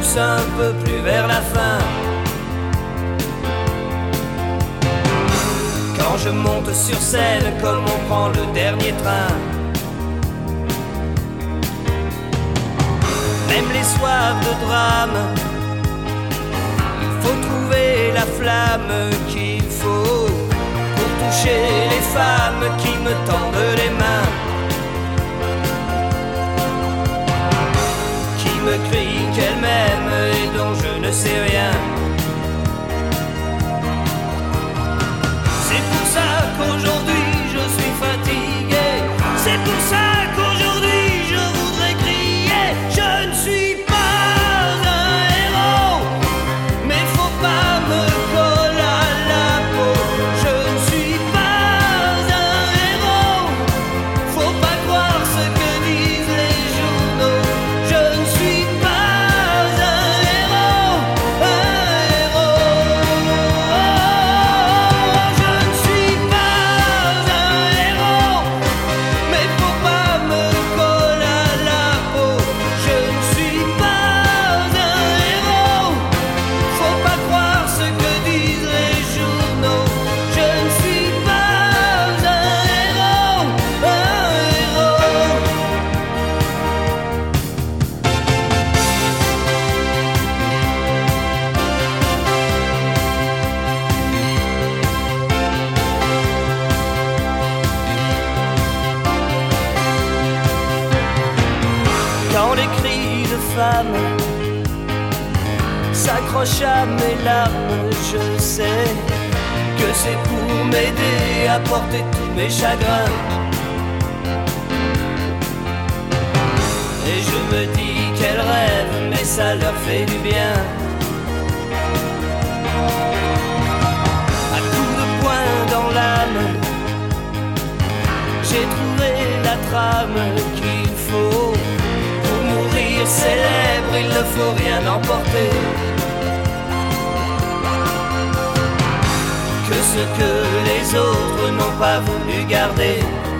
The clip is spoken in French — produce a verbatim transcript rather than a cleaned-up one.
pousse un peu plus vers la fin. Quand je monte sur scène comme on prend le dernier train, même les soirs de drame, il faut trouver la flamme qu'il faut pour toucher les femmes qui me tendent les mains, qui me crient qu'elles m'aiment et dont je ne sais rien. C'est pour ça qu'aujourd'hui je suis fatigué, c'est pour ça qu'aujourd'hui je voudrais crier. Je ne suis pas un héros, mais faut pas me coller à la peau. Je ne suis pas un héros, faut pas croire ce que disent les journaux. Je ne suis pas un héros, un héros. Je ne suis pas un héros, mais faut pas me coller à la peau. Je ne suis pas un héros, faut pas croire ce que disent les journaux. Je ne suis pas un héros, un héros. Quand les cris de femmes s'accrochent à mes larmes, je sais que c'est pour m'aider à porter tous mes chagrins. Et je me dis qu'elles rêvent, mais ça leur fait du bien. À coups de poing dans l'âme, j'ai trouvé la trame qu'il faut. Pour mourir célèbre, il ne faut rien emporter que ce que les autres n'ont pas voulu garder.